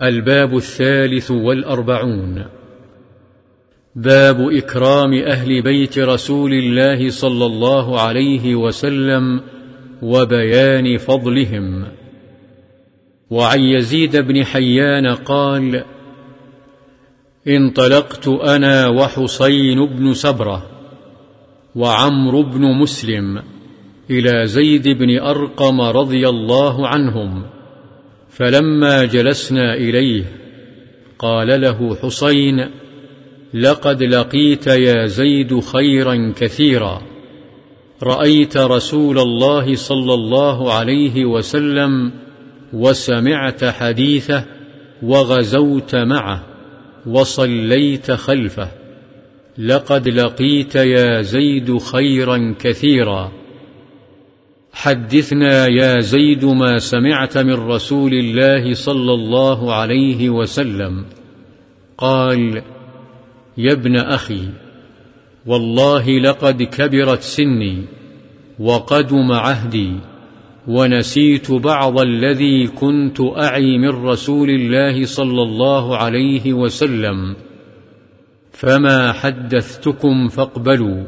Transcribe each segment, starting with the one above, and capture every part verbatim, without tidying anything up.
الباب الثالث والأربعون. باب إكرام أهل بيت رسول الله صلى الله عليه وسلم وبيان فضلهم. وعن يزيد بن حيان قال: انطلقت أنا وحسين بن سبرة وعمرو بن مسلم إلى زيد بن أرقم رضي الله عنهم، فلما جلسنا إليه قال له حسين: لقد لقيت يا زيد خيرا كثيرا، رأيت رسول الله صلى الله عليه وسلم وسمعت حديثه وغزوت معه وصليت خلفه، لقد لقيت يا زيد خيرا كثيرا، حدثنا يا زيد ما سمعت من رسول الله صلى الله عليه وسلم. قال: يا ابن أخي، والله لقد كبرت سني وقدم عهدي، ونسيت بعض الذي كنت أعي من رسول الله صلى الله عليه وسلم، فما حدثتكم فاقبلوا،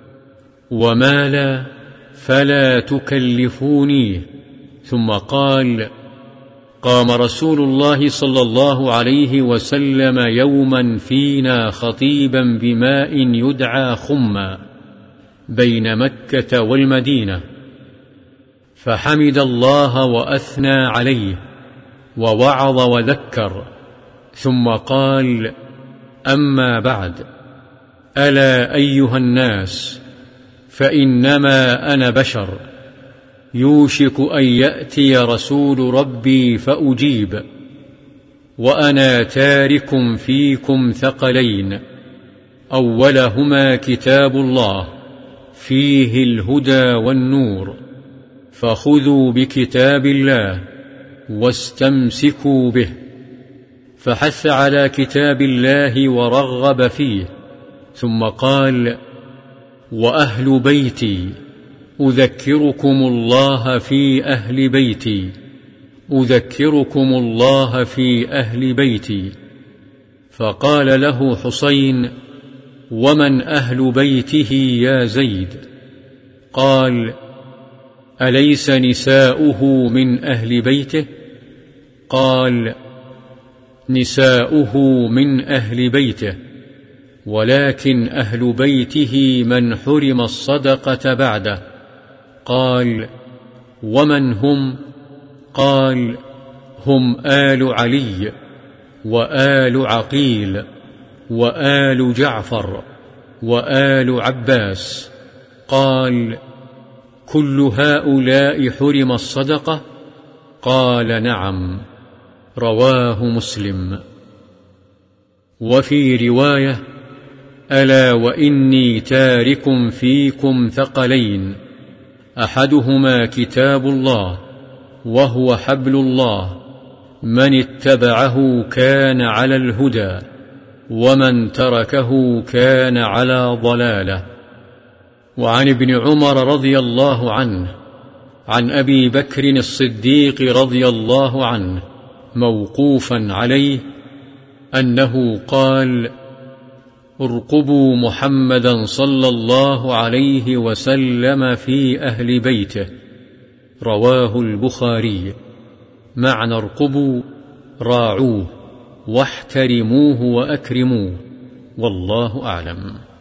وما لا فلا تكلفونيه. ثم قال: قام رسول الله صلى الله عليه وسلم يوما فينا خطيبا بماء يدعى خما بين مكة والمدينة، فحمد الله وأثنى عليه ووعظ وذكر، ثم قال: أما بعد، ألا أيها الناس، فإنما أنا بشر، يوشك أن يأتي رسول ربي فأجيب، وأنا تارك فيكم ثقلين، أولهما كتاب الله فيه الهدى والنور، فخذوا بكتاب الله واستمسكوا به. فحث على كتاب الله ورغب فيه، ثم قال: وأهل بيتي، أذكركم الله في أهل بيتي، أذكركم الله في أهل بيتي. فقال له حسين: ومن أهل بيته يا زيد؟ قال: أليس نساؤه من أهل بيته؟ قال: نساؤه من أهل بيته، ولكن أهل بيته من حرم الصدقة بعده. قال: ومن هم؟ قال: هم آل علي وآل عقيل وآل جعفر وآل عباس. قال: كل هؤلاء حرم الصدقة؟ قال: نعم. رواه مسلم. وفي رواية: ألا وإني تارك فيكم ثقلين، أحدهما كتاب الله وهو حبل الله، من اتبعه كان على الهدى، ومن تركه كان على ضلاله. وعن ابن عمر رضي الله عنه عن أبي بكر الصديق رضي الله عنه موقوفا عليه أنه قال: ارقبوا محمدا صلى الله عليه وسلم في أهل بيته. رواه البخاري. معنى ارقبوا: راعوه واحترموه وأكرموه، والله أعلم.